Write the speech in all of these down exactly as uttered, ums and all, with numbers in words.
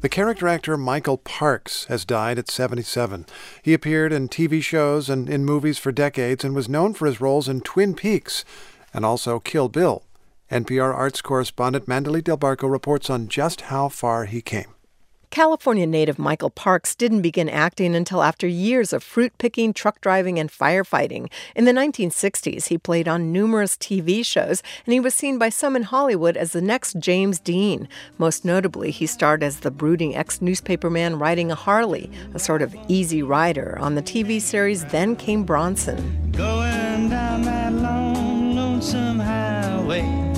The character actor Michael Parks has died at seventy-seven. He appeared in T V shows and in movies for decades and was known for his roles in Twin Peaks and also Kill Bill. N P R arts correspondent Mandalit Del Barco reports on just how far he came. California native Michael Parks didn't begin acting until after years of fruit-picking, truck driving, and firefighting. In the nineteen sixties, he played on numerous T V shows, and he was seen by some in Hollywood as the next James Dean. Most notably, he starred as the brooding ex-newspaperman riding a Harley, a sort of easy rider, on the T V series Then Came Bronson. Going down that long, lonesome highway,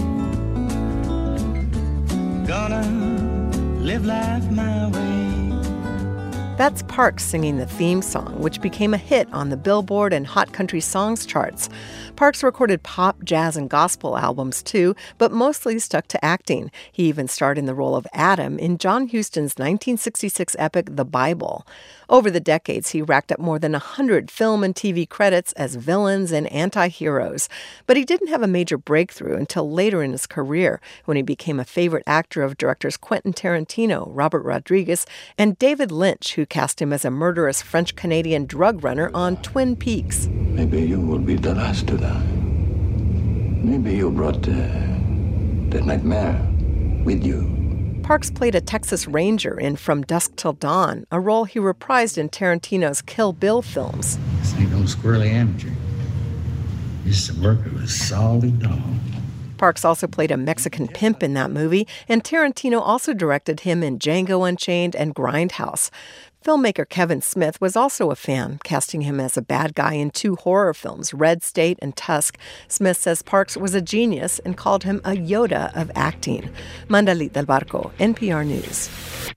gonna live life my way. That's Parks singing the theme song, which became a hit on the Billboard and Hot Country Songs charts. Parks recorded pop, jazz, and gospel albums, too, but mostly stuck to acting. He even starred in the role of Adam in John Huston's nineteen sixty-six epic The Bible. Over the decades, he racked up more than one hundred film and T V credits as villains and anti-heroes. But he didn't have a major breakthrough until later in his career, when he became a favorite actor of directors Quentin Tarantino, Robert Rodriguez, and David Lynch, who cast him as a murderous French-Canadian drug runner on Twin Peaks. Maybe you will be the last to die. Maybe you brought uh, the nightmare with you. Parks played a Texas Ranger in From Dusk Till Dawn, a role he reprised in Tarantino's Kill Bill films. This ain't no squirrely amateur. This is a worker with a solid dog. Parks also played a Mexican pimp in that movie, and Tarantino also directed him in Django Unchained and Grindhouse. Filmmaker Kevin Smith was also a fan, casting him as a bad guy in two horror films, Red State and Tusk. Smith says Parks was a genius and called him a Yoda of acting. Mandalit Del Barco, N P R News.